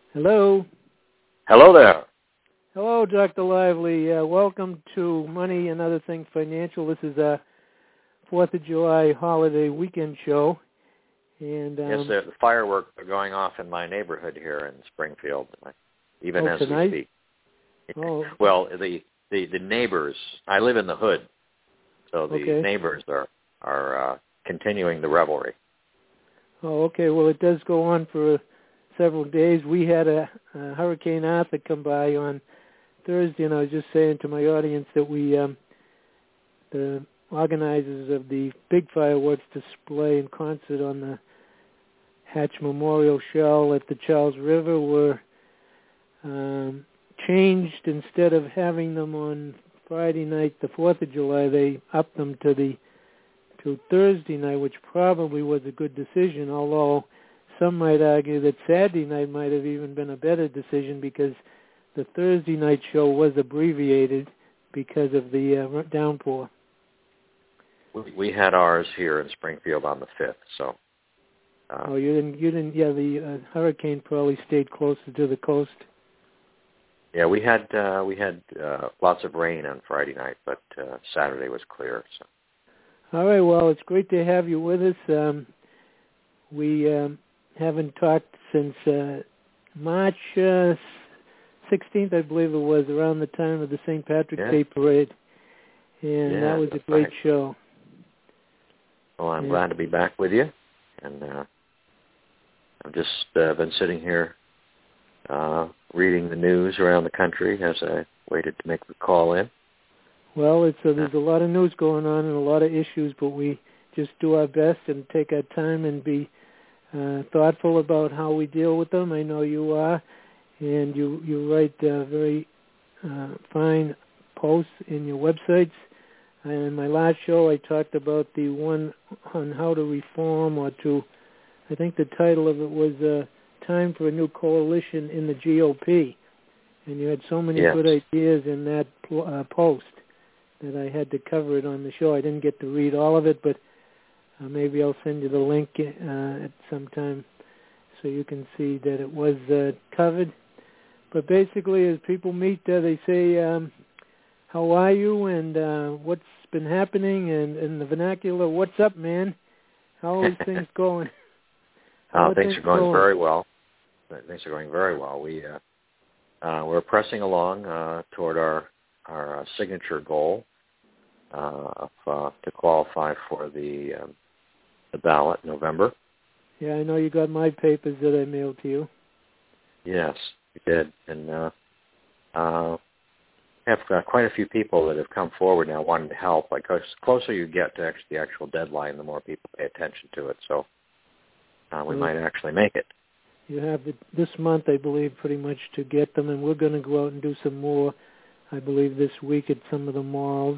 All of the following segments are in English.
Hello. Hello there. Hello, Dr. Lively. Welcome to Money and Other Things Financial. This is a 4th of July holiday weekend show. And yes, the fireworks are going off in my neighborhood here in Springfield, even as tonight? we speak. Oh. Well, the neighbors, I live in the hood, so the neighbors are continuing the revelry. Oh, okay. Well, it does go on for several days. We had a Hurricane Arthur come by on Thursday, and I was just saying to my audience that we, the organizers of the big fireworks display in concert on the Hatch Memorial Shell at the Charles River were changed. Instead of having them on Friday night, the 4th of July, they upped them to Thursday night, which probably was a good decision, although some might argue that Saturday night might have even been a better decision because the Thursday night show was abbreviated because of the downpour. We had ours here in Springfield on the 5th, so. You didn't. Yeah, the hurricane probably stayed closer to the coast. Yeah, we had lots of rain on Friday night, but Saturday was clear. So. All right. Well, it's great to have you with us. We haven't talked since March 16th, I believe it was, around the time of the St. Patrick's Day Parade, and that was a great show. Well, I'm glad to be back with you, and I've just been sitting here reading the news around the country as I waited to make the call in. Well, there's a lot of news going on and a lot of issues, but we just do our best and take our time and be thoughtful about how we deal with them. I know you are, and you write very fine posts in your websites. And in my last show, I talked about the one on how to reform I think the title of it was Time for a New Coalition in the GOP. And you had so many good ideas in that post that I had to cover it on the show. I didn't get to read all of it, but maybe I'll send you the link at some time so you can see that it was covered. But basically, as people meet, they say, how are you, and what's been happening, and in the vernacular, what's up, man? How are things going? Things are going very well. Things are going very well. We're pressing along toward our signature goal to qualify for the ballot in November. Yeah, I know you got my papers that I mailed to you. Yes, we did, and have quite a few people that have come forward now wanting to help. Like, the closer you get to the actual deadline, the more people pay attention to it. So we might actually make it. You have this month, I believe, pretty much to get them, and we're going to go out and do some more, I believe, this week at some of the malls.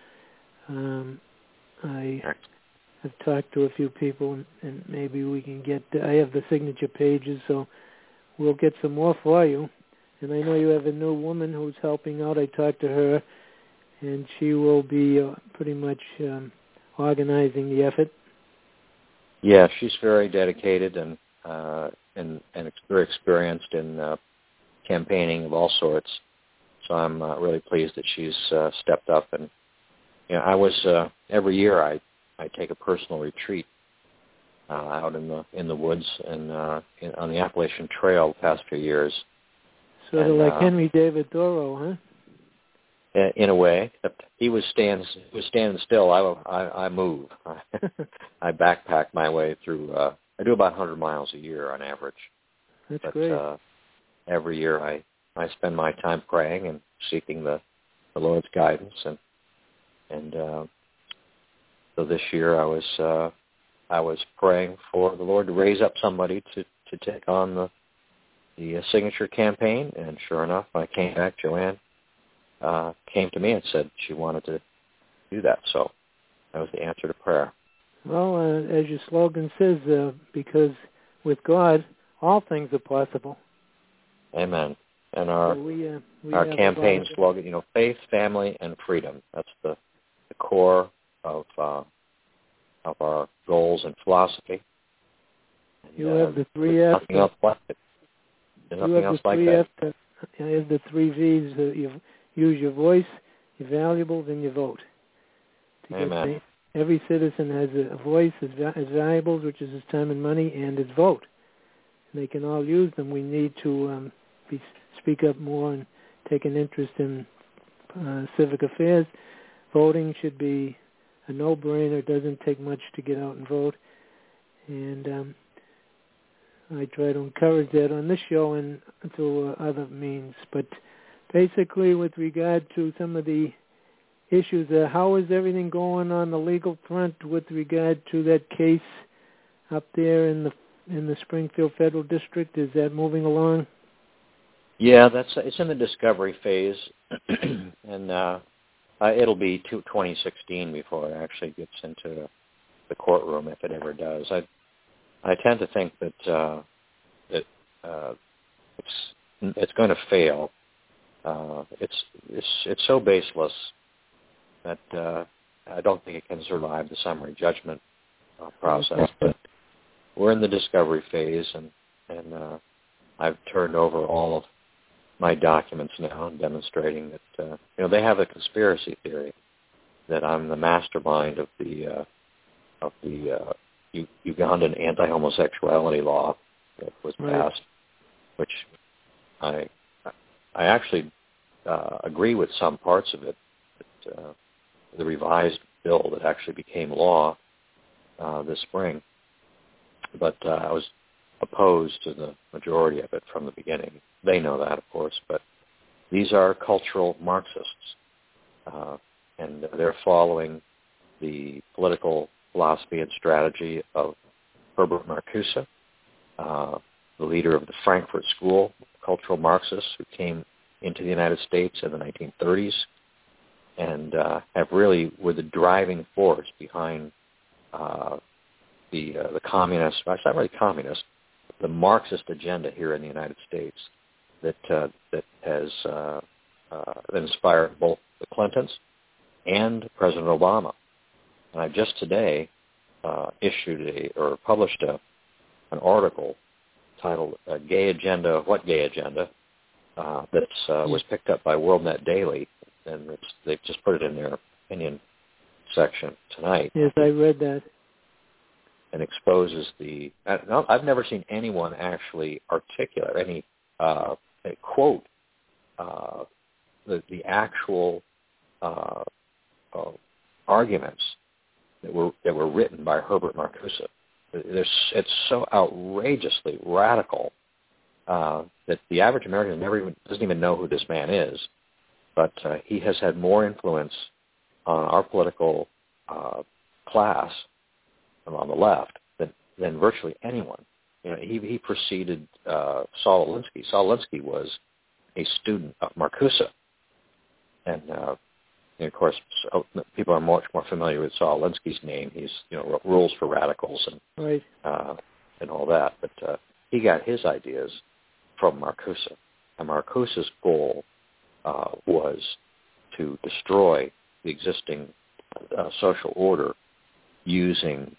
I have talked to a few people, and maybe we can get I have the signature pages, so we'll get some more for you. And I know you have a new woman who's helping out. I talked to her, and she will be pretty much organizing the effort. Yeah, she's very dedicated and very experienced in campaigning of all sorts. So I'm really pleased that she's stepped up. And I was every year I take a personal retreat out in the woods and on the Appalachian Trail the past few years. Sort of like Henry David Thoreau, huh? In a way, except he was standing still. I move. I backpack my way through. I do about 100 miles a year on average. That's great. Every year I spend my time praying and seeking the Lord's guidance, and so this year I was praying for the Lord to raise up somebody to take on the signature campaign, and sure enough, I came back. Joanne came to me and said she wanted to do that, so that was the answer to prayer. Well, as your slogan says, because with God, all things are possible. Amen. And our campaign slogan, faith, family, and freedom. That's the core of our goals and philosophy. You have the three F's. Nothing else left. There's nothing else like that. You have the 3 V's. You use your voice, your valuables, and your vote. Amen. Every citizen has a voice, his valuables, which is his time and money, and his vote. And they can all use them. We need to speak up more and take an interest in civic affairs. Voting should be a no-brainer. It doesn't take much to get out and vote. And I try to encourage that on this show and through other means. But basically, with regard to some of the issues, how is everything going on the legal front with regard to that case up there in the Springfield Federal District? Is that moving along? Yeah, it's in the discovery phase, and it'll be 2016 before it actually gets into the courtroom, if it ever does. I tend to think that it's going to fail. It's so baseless that I don't think it can survive the summary judgment process. But we're in the discovery phase, and I've turned over all of my documents now, demonstrating that they have a conspiracy theory that I'm the mastermind of the Ugandan anti-homosexuality law that was passed, which I actually agree with some parts of it. That, the revised bill that actually became law this spring, but I was opposed to the majority of it from the beginning. They know that, of course, but these are cultural Marxists, and they're following the political philosophy and strategy of Herbert Marcuse, the leader of the Frankfurt School, cultural Marxists who came into the United States in the 1930s and have really were the driving force behind the communist, well, it's not really communist, the Marxist agenda here in the United States that has inspired both the Clintons and President Obama. And I just today published an article titled "Gay Agenda, What Gay Agenda?" that was picked up by WorldNet Daily, and they've just put it in their opinion section tonight. Yes, I read that. And exposes I've never seen anyone actually articulate any quote the actual arguments that were written by Herbert Marcuse. It's so outrageously radical that the average American doesn't even know who this man is. But he has had more influence on our political class on the left than virtually anyone. He preceded Saul Alinsky. Saul Alinsky was a student of Marcuse, and of course, people are much more familiar with Saul Alinsky's name. He's wrote Rules for Radicals and and all that. But he got his ideas from Marcuse, and Marcuse's goal was to destroy the existing social order using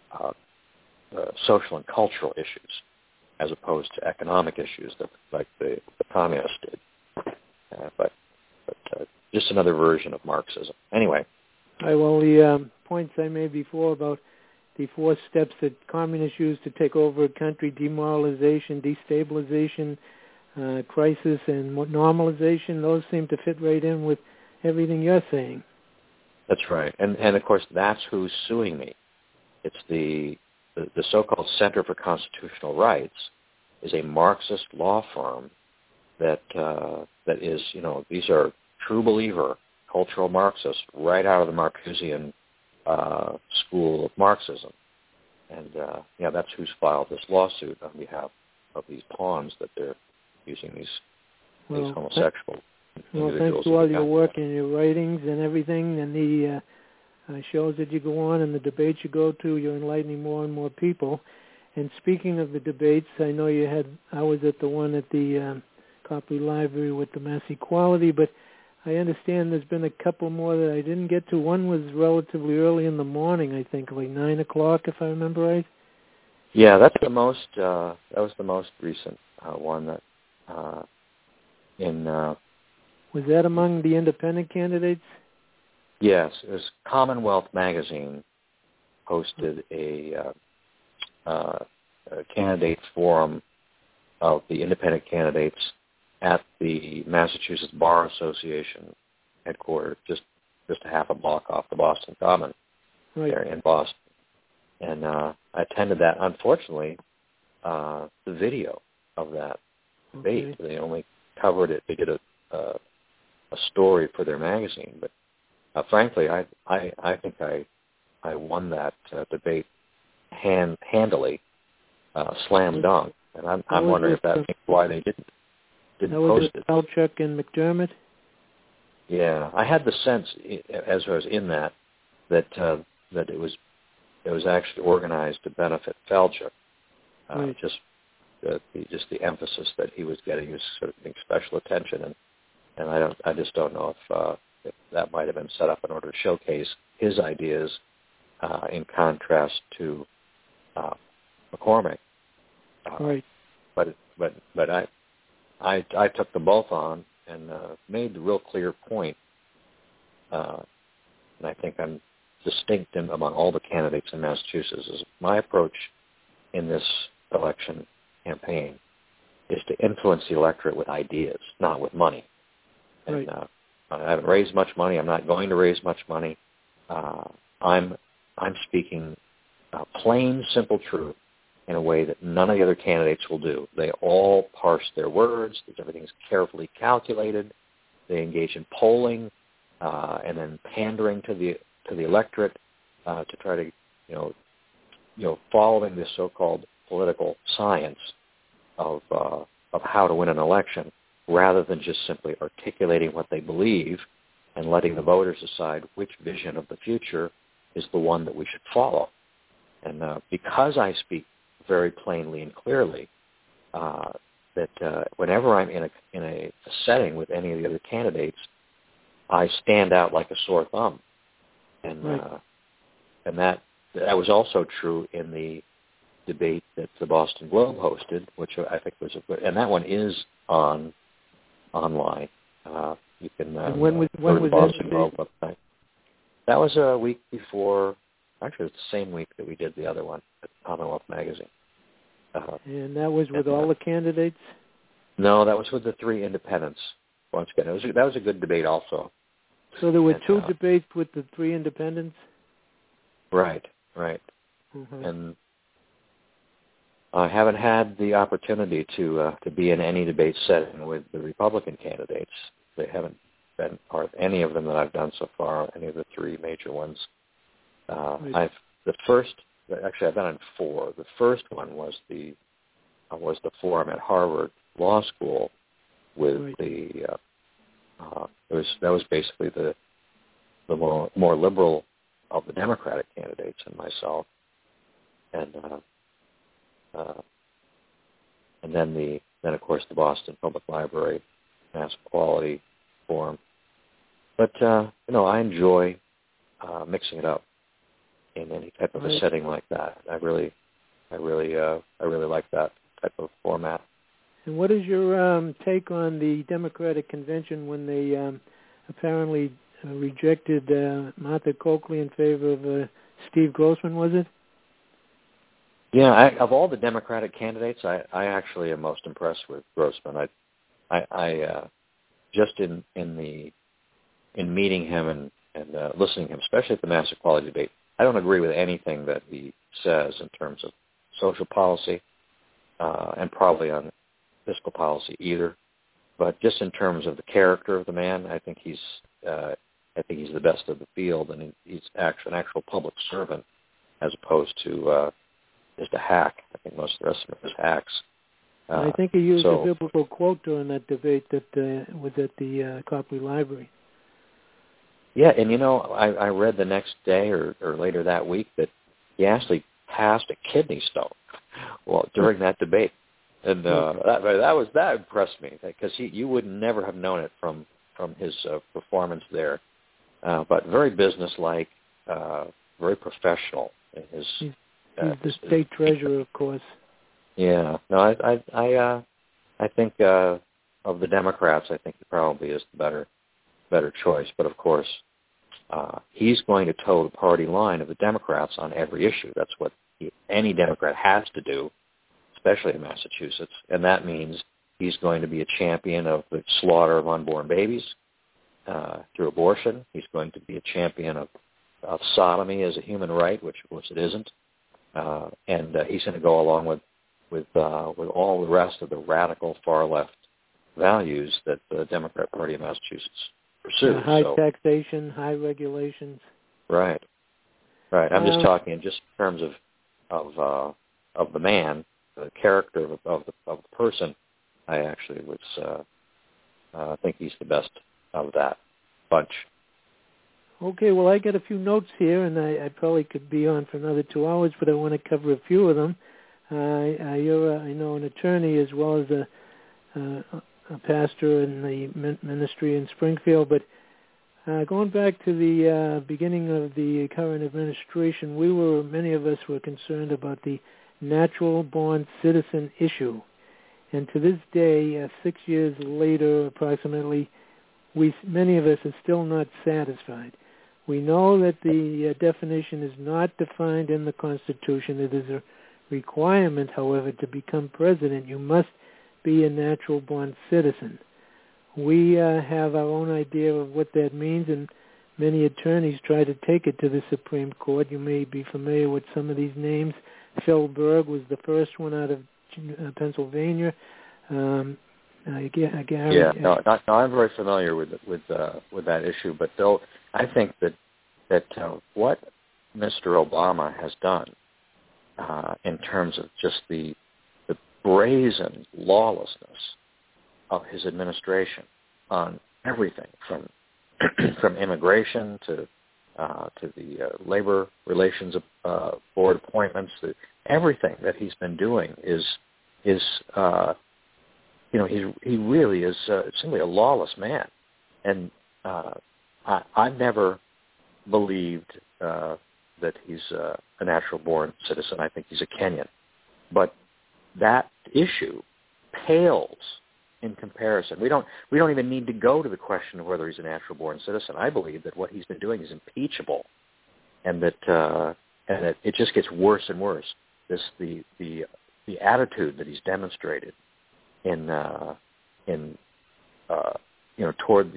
social and cultural issues as opposed to economic issues like the communists did. But just another version of Marxism. Anyway. The points I made before about the 4 steps that communists use to take over a country: demoralization, destabilization, crisis, and normalization, those seem to fit right in with everything you're saying. That's right. And of course, that's who's suing me. It's the so-called Center for Constitutional Rights is a Marxist law firm that is, these are true believer cultural Marxists right out of the Marcusean school of Marxism. And, that's who's filed this lawsuit on behalf of these pawns that they're using these homosexual individuals. Thanks to all your work and your writings and everything and the shows that you go on and the debates you go to, you're enlightening more and more people. And speaking of the debates, I know I was at the one at the Copley Library with the Mass Equality, but I understand there's been a couple more that I didn't get to. One was relatively early in the morning, I think, like 9 o'clock, if I remember right. Yeah, that's the most. That was the most recent one that Was that among the independent candidates? Yes, it was Commonwealth Magazine hosted a candidate forum of the independent candidates at the Massachusetts Bar Association headquarters, just a half a block off the Boston Common, right there in Boston. And I attended that. Unfortunately, the video of that debate, they only covered it. They did a story for their magazine, but frankly, I think I won that debate handily, slam dunk, and I'm wondering if that's why they didn't post it. Falchuk and McDermott. Yeah, I had the sense as I was in that it was actually organized to benefit Falchuk. Right. Just the emphasis that he was getting was sort of getting special attention, and I just don't know if that might have been set up in order to showcase his ideas in contrast to McCormick. Right. But I took them both on and made the real clear point, and I think I'm distinct among all the candidates in Massachusetts, is my approach in this election campaign is to influence the electorate with ideas, not with money. And right. I haven't raised much money. I'm not going to raise much money. I'm speaking plain, simple truth in a way that none of the other candidates will do. They all parse their words. Everything's carefully calculated. They engage in polling and then pandering to the electorate to try to following this so-called political science of how to win an election, rather than just simply articulating what they believe and letting the voters decide which vision of the future is the one that we should follow. And because I speak very plainly and clearly, that whenever I'm in a setting with any of the other candidates, I stand out like a sore thumb. And right. And that was also true in the debate that the Boston Globe hosted, which I think was and that one is online. You can when was the Boston Globe website. That was a week before. Actually, it was the same week that we did the other one at Commonwealth Magazine. And that was with all the candidates? No, that was with the three independents. Once again, that was a good debate also. So there were two debates with the three independents? Right. Mm-hmm. And I haven't had the opportunity to be in any debate setting with the Republican candidates. They haven't been part of any of them that I've done so far, any of the three major ones. Right. I've been on four. The first one was the forum at Harvard Law School with right. that was basically the more liberal of the Democratic candidates and myself, and then of course the Boston Public Library Mass Equality Forum. But I enjoy mixing it up in any type of a setting like that. I really like that type of format. And what is your take on the Democratic convention when they apparently rejected Martha Coakley in favor of Steve Grossman, was it? Yeah, of all the Democratic candidates, I actually am most impressed with Grossman. I just in meeting him and listening to him, especially at the Mass Equality debate, I don't agree with anything that he says in terms of social policy and probably on fiscal policy either. But just in terms of the character of the man, I think he's the best of the field, and he's an actual public servant as opposed to just a hack. I think most of the rest of them is hacks. I think he used a biblical quote during that debate that was at the Copley Library. Yeah, and I read the next day or later that week that he actually passed a kidney stone during that debate, and that impressed me because you would never have known it from his performance there, but very businesslike, very professional in his. He's the state treasurer, of course. Yeah, no, I think of the Democrats, I think he probably is the better choice. But of course, he's going to toe the party line of the Democrats on every issue. That's what any Democrat has to do, especially in Massachusetts. And that means he's going to be a champion of the slaughter of unborn babies through abortion. He's going to be a champion of sodomy as a human right, which of course it isn't. And he's going to go along with all the rest of the radical far left values that the Democrat Party of Massachusetts pursues. High taxation, high regulations. Right. I'm just talking in just terms of the man, the character of the person. I actually think he's the best of that bunch. Okay, well, I got a few notes here, and I probably could be on for another 2 hours, but I want to cover a few of them. You're, I know, an attorney as well as a pastor in the ministry in Springfield, but going back to the beginning of the current administration, many of us were concerned about the natural-born citizen issue. And to this day, 6 years later approximately, many of us are still not satisfied. We know that the definition is not defined in the Constitution. It is a requirement, however, to become president. You must be a natural-born citizen. We have our own idea of what that means, and many attorneys try to take it to the Supreme Court. You may be familiar with some of these names. Phil Berg was the first one out of Pennsylvania. I'm very familiar with that issue, but though I think that what Mr. Obama has done in terms of just the brazen lawlessness of his administration on everything from immigration to the labor relations board appointments, everything that he's been doing is he really is simply a lawless man. And I've never believed that he's a natural-born citizen. I think he's a Kenyan. But that issue pales in comparison. We don't even need to go to the question of whether he's a natural-born citizen. I believe that what he's been doing is impeachable, and that it just gets worse and worse. The attitude that he's demonstrated toward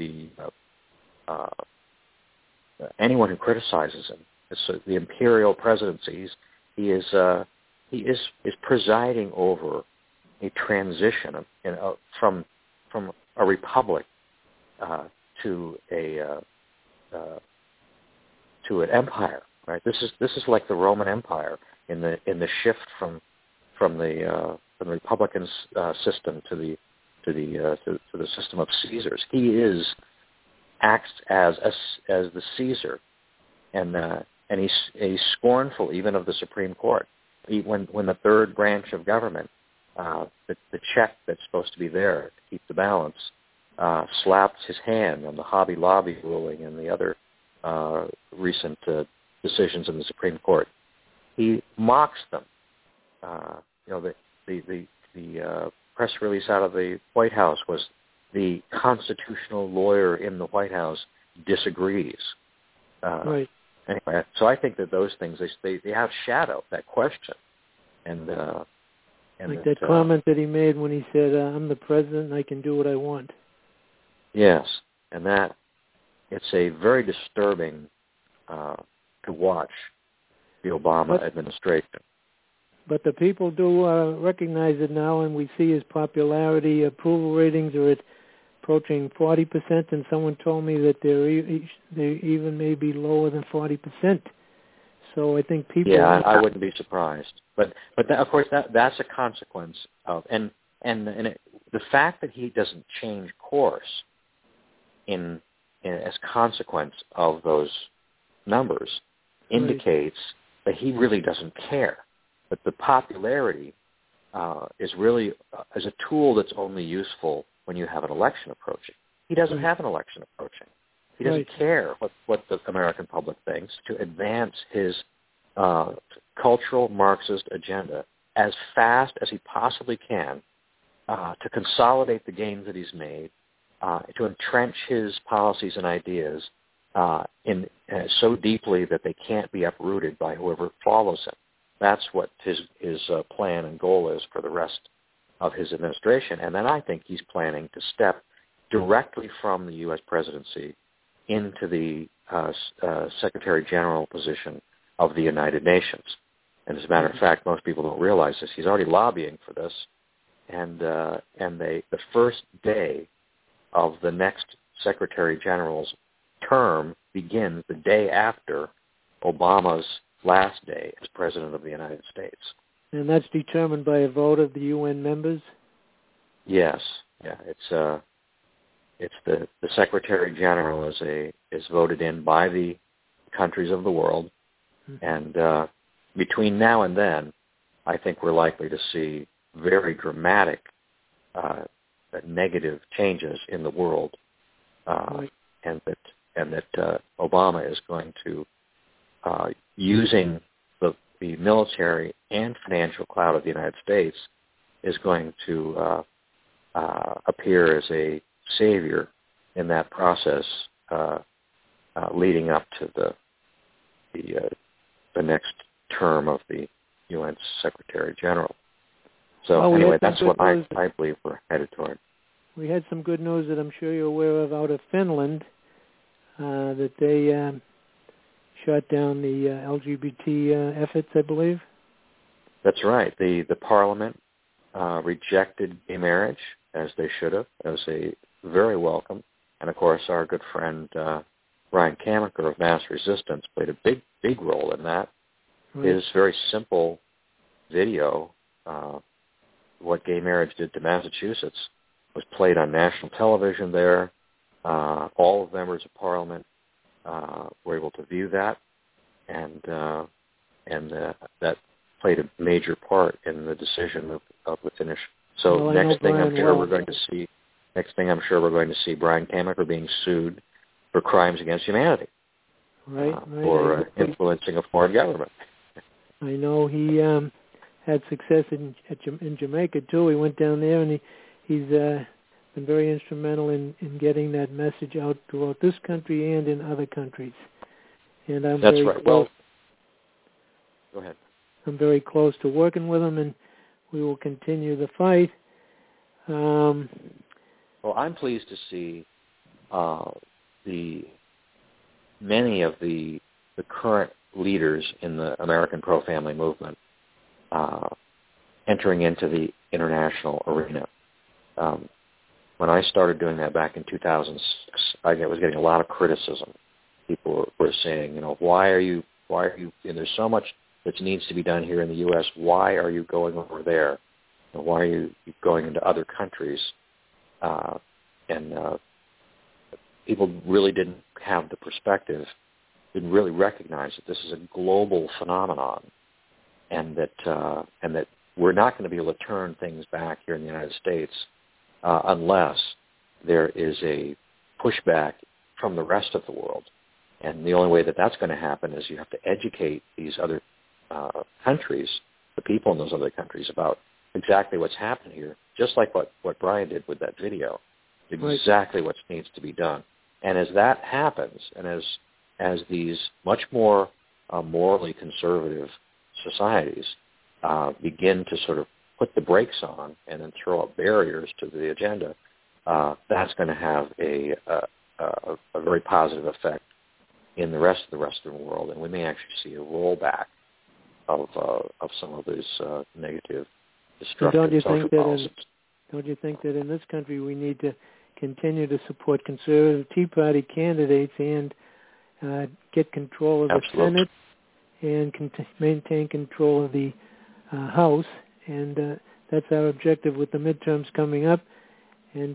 anyone who criticizes him. So the imperial presidency, he is presiding over a transition from a republic to an empire. Right. This is like the Roman Empire in the shift from the Republican system to the system of Caesars. He acts as the Caesar, and he's scornful even of the Supreme Court. When the third branch of government, the check that's supposed to be there to keep the balance, slaps his hand on the Hobby Lobby ruling and the other recent decisions in the Supreme Court, he mocks them. The press release out of the White House was the constitutional lawyer in the White House disagrees. Right. Anyway, so I think that those things they outshadow that question, and like that comment that he made when he said, "I'm the president and I can do what I want." Yes, and that it's a very disturbing to watch the Obama administration. But the people do recognize it now, and we see his popularity. Approval ratings are at approaching 40%, and someone told me that they even may be lower than 40%. So I think people. Yeah, I wouldn't be surprised. But that, of course, that's a consequence of and the fact that he doesn't change course as consequence of those numbers indicates that he really doesn't care. But the popularity is really is a tool that's only useful when you have an election approaching. He doesn't have an election approaching. He doesn't care what the American public thinks to advance his cultural Marxist agenda as fast as he possibly can to consolidate the gains that he's made, to entrench his policies and ideas so deeply that they can't be uprooted by whoever follows him. That's what his plan and goal is for the rest of his administration. And then I think he's planning to step directly from the U.S. presidency into the Secretary General position of the United Nations. And as a matter of fact, most people don't realize this. He's already lobbying for this. And the first day of the next Secretary General's term begins the day after Obama's last day as President of the United States. And that's determined by a vote of the UN members? Yes. Yeah. It's the Secretary General is voted in by the countries of the world. Mm-hmm. And between now and then, I think we're likely to see very dramatic negative changes in the world, right. and that Obama is going to using the military and financial clout of the United States is going to appear as a savior in that process, leading up to the next term of the UN Secretary General. So anyway, that's what I believe we're headed toward. We had some good news that I'm sure you're aware of out of Finland, that they shot down the LGBT efforts, I believe. That's right. The Parliament rejected gay marriage, as they should have, as a very welcome. And of course, our good friend Brian Kamaker of Mass Resistance played a big role in that. Right. His very simple video, what gay marriage did to Massachusetts, was played on national television there. All of the members of Parliament were able to view that, and that played a major part in the decision of the Finnish. So next thing I'm sure we're going to see Brian Kamaker being sued for crimes against humanity, right. For influencing a foreign government. I know he had success in Jamaica too. He went down there and he's been very instrumental in getting that message out throughout this country and in other countries. And I'm That's very right. close. Well, go ahead. I'm very close to working with him, and we will continue the fight. Well, I'm pleased to see many of the current leaders in the American pro-family movement entering into the international arena. When I started doing that back in 2006, I was getting a lot of criticism. People were saying, why are you, and there's so much that needs to be done here in the U.S., why are you going over there? And why are you going into other countries? And people really didn't have the perspective, didn't really recognize that this is a global phenomenon, and that we're not going to be able to turn things back here in the United States unless there is a pushback from the rest of the world. And the only way that that's going to happen is you have to educate these other countries, the people in those other countries, about exactly what's happened here, just like what Brian did with that video, exactly what needs to be done. And as that happens, and as these much more morally conservative societies begin to sort of put the brakes on and then throw up barriers to the agenda, that's going to have a very positive effect in the rest of the world, and we may actually see a rollback of some of these negative, destructive social policies. Don't you think that in this country we need to continue to support conservative Tea Party candidates and get control of Absolutely. the Senate and maintain control of the House? And that's our objective with the midterms coming up. And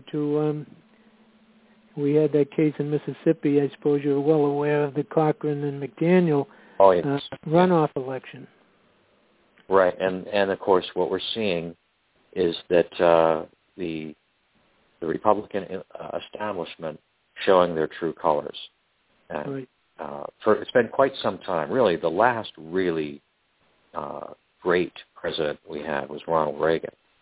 we had that case in Mississippi. I suppose you're well aware of the Cochran and McDaniel runoff election. Right, and of course what we're seeing is that the Republican establishment showing their true colors. And, it's been quite some time. Really, the last really great president we had was Ronald Reagan.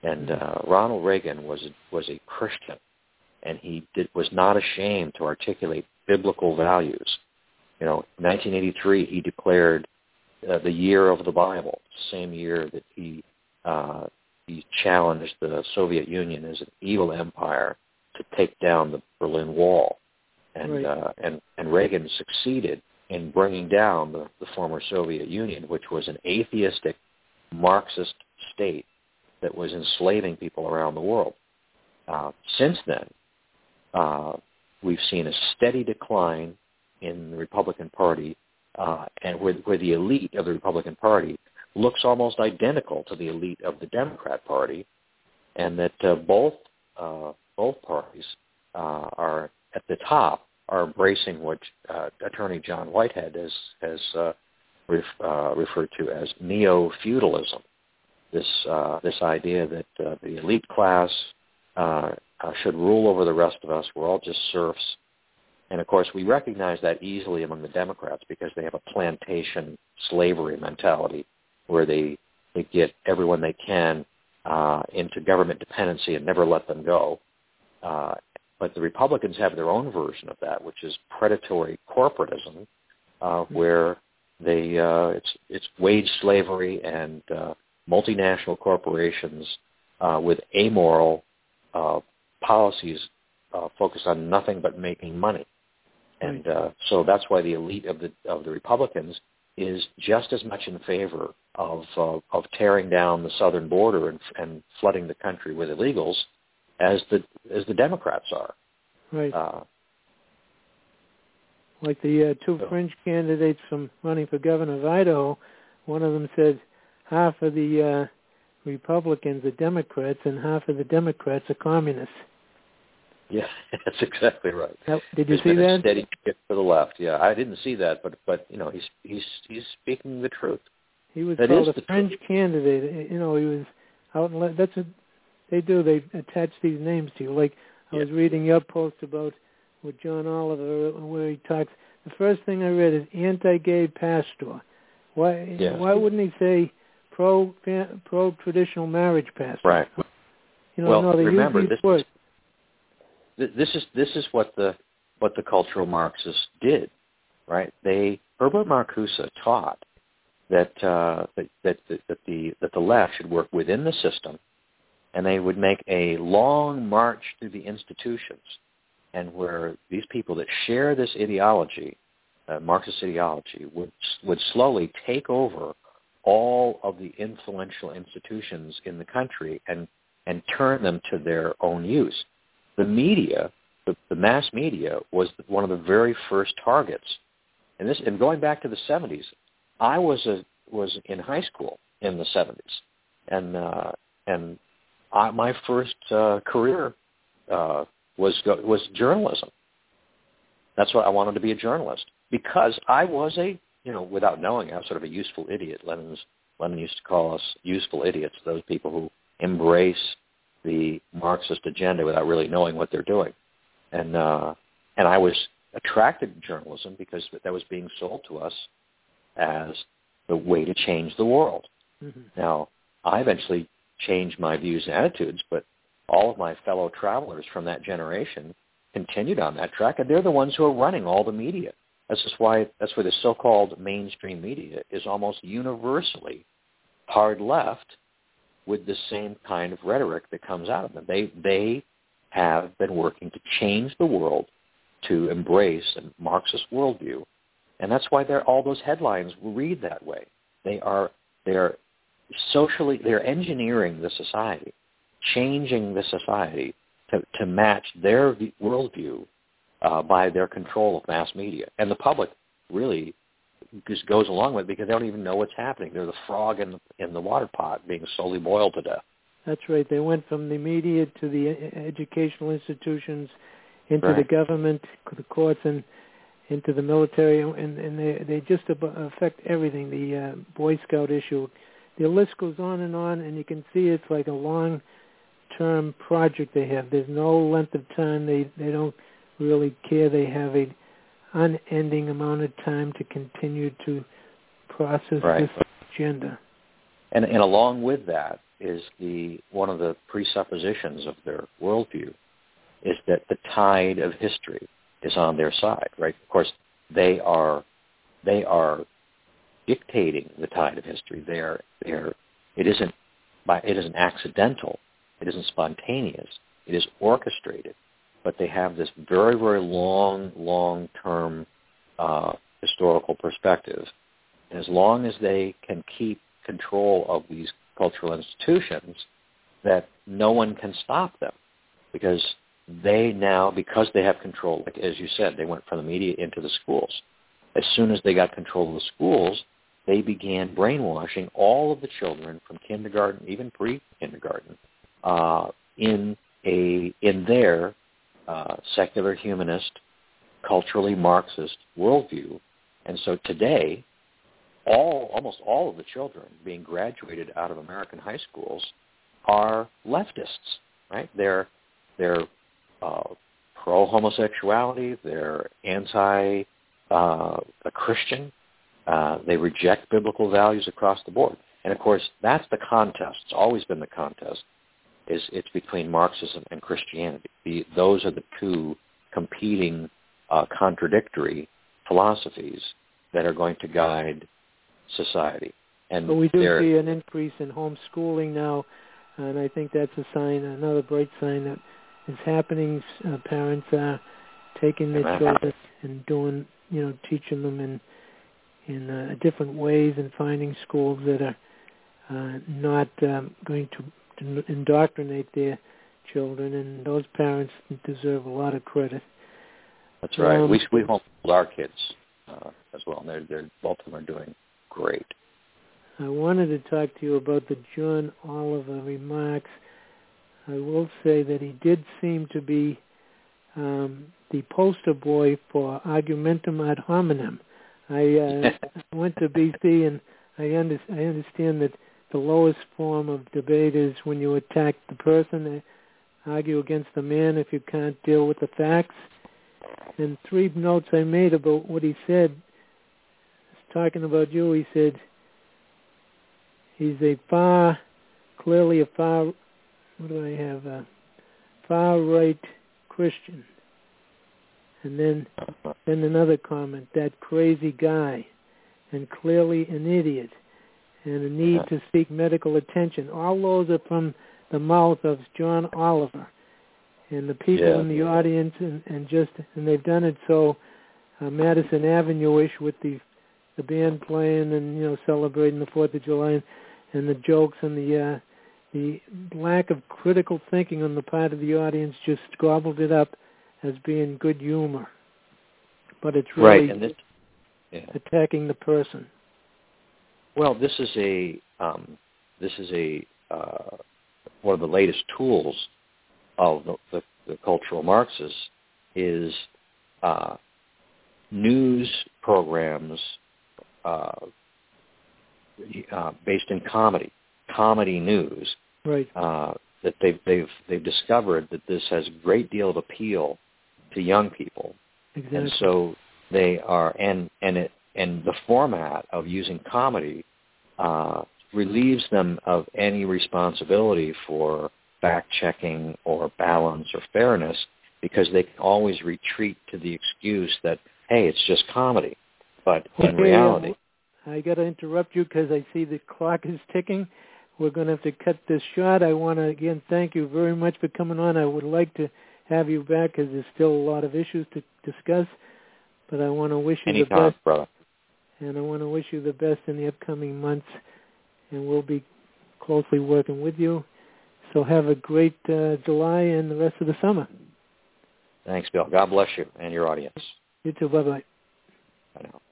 And Ronald Reagan was a Christian, and he was not ashamed to articulate biblical values. In 1983, he declared the year of the Bible, same year that he challenged the Soviet Union as an evil empire to take down the Berlin Wall. And and Reagan succeeded in bringing down the former Soviet Union, which was an atheistic, Marxist state that was enslaving people around the world. Since then, we've seen a steady decline in the Republican Party, and where the elite of the Republican Party looks almost identical to the elite of the Democrat Party, and that both parties are at the top are embracing what Attorney John Whitehead has referred to as neo-feudalism. This idea that the elite class should rule over the rest of us. We're all just serfs. And, of course, we recognize that easily among the Democrats because they have a plantation slavery mentality where they get everyone they can into government dependency and never let them go. But the Republicans have their own version of that, which is predatory corporatism, where it's wage slavery and multinational corporations with amoral policies focused on nothing but making money. And so that's why the elite of the Republicans is just as much in favor of tearing down the southern border and flooding the country with illegals as the Democrats are. Right. Like the two fringe candidates from running for governor of Idaho, one of them said half of the Republicans are Democrats and half of the Democrats are communists. Yeah, that's exactly right. Did you see that? A steady kick to the left. Yeah, I didn't see that, but he's speaking the truth. He was called a fringe candidate. He was out and that's what they do. They attach these names to you. Like I was reading your post about with John Oliver where he talks. The first thing I read is anti-gay pastor. Why wouldn't he say pro traditional marriage pastor? Right. No, they remember use these words. This is what the cultural Marxists did, right? Herbert Marcuse taught that the left should work within the system, and they would make a long march through the institutions, and where these people that share this ideology, Marxist ideology, would slowly take over all of the influential institutions in the country and turn them to their own use. The media, the mass media, was one of the very first targets. And going back to the 70s, I was in high school in the 70s, and my first career was journalism. That's what I wanted to be, a journalist, because I was without knowing, I was sort of a useful idiot. Lenin used to call us useful idiots, those people who embrace the Marxist agenda without really knowing what they're doing. And I was attracted to journalism because that was being sold to us as the way to change the world. Mm-hmm. Now, I eventually changed my views and attitudes, but all of my fellow travelers from that generation continued on that track, and they're the ones who are running all the media. That's why the so-called mainstream media is almost universally hard left, with the same kind of rhetoric that comes out of them. They have been working to change the world to embrace a Marxist worldview, and that's why all those headlines read that way. They're engineering the society, changing the society to match their worldview by their control of mass media, and the public really just goes along with it because they don't even know what's happening. They're the frog in the water pot being slowly boiled to death. That's right. They went from the media to the educational institutions, into the government, the courts, and into the military, and they just affect everything. The Boy Scout issue, the list goes on, and you can see it's like a long-term project they have. There's no length of time. They don't really care. They have a unending amount of time to continue to process this agenda. And along with that one of the presuppositions of their worldview is that the tide of history is on their side, right? Of course, they are dictating the tide of history. It isn't accidental. It isn't spontaneous. It is orchestrated. But they have this very, very long-term historical perspective. And as long as they can keep control of these cultural institutions, that no one can stop them, because they have control, like as you said, they went from the media into the schools. As soon as they got control of the schools, they began brainwashing all of the children from kindergarten, even pre-kindergarten, in their secular humanist, culturally Marxist worldview. And so today, almost all of the children being graduated out of American high schools are leftists, right? They're pro-homosexuality. They're anti-Christian. They reject biblical values across the board. And of course, that's the contest. It's always been the contest. It's between Marxism and Christianity. Those are the two competing, contradictory philosophies that are going to guide society. But we do see an increase in homeschooling now, and I think that's a sign, another bright sign that is happening. Parents are taking their children and doing, teaching them in different ways and finding schools that are not going to indoctrinate their children, and those parents deserve a lot of credit. That's right. We homeschool our kids as well, and they're both of them are doing great. I wanted to talk to you about the John Oliver remarks. I will say that he did seem to be the poster boy for argumentum ad hominem. I went to BC, and I understand that the lowest form of debate is when you attack the person, argue against the man if you can't deal with the facts. And 3 notes I made about what he said, talking about you, he said he's clearly a far right Christian. And then another comment, that crazy guy, and clearly an idiot, and a need to seek medical attention. All those are from the mouth of John Oliver. And the people in the audience, and they've done it so Madison Avenue-ish with the band playing and celebrating the 4th of July, and the jokes and the lack of critical thinking on the part of the audience just gobbled it up as being good humor. But it's really attacking the person. Well, this is one of the latest tools of the cultural Marxists is news programs based in comedy news. Right. That they've discovered that this has a great deal of appeal to young people. Exactly. And so they are, and the format of using comedy relieves them of any responsibility for fact-checking or balance or fairness, because they can always retreat to the excuse that, hey, it's just comedy. But in reality... I got to interrupt you because I see the clock is ticking. We're going to have to cut this short. I want to, again, thank you very much for coming on. I would like to have you back because there's still a lot of issues to discuss. But I want to wish you the best. Brother. And I want to wish you the best in the upcoming months. And we'll be closely working with you. So have a great July and the rest of the summer. Thanks, Bill. God bless you and your audience. You too. Bye-bye. Bye now.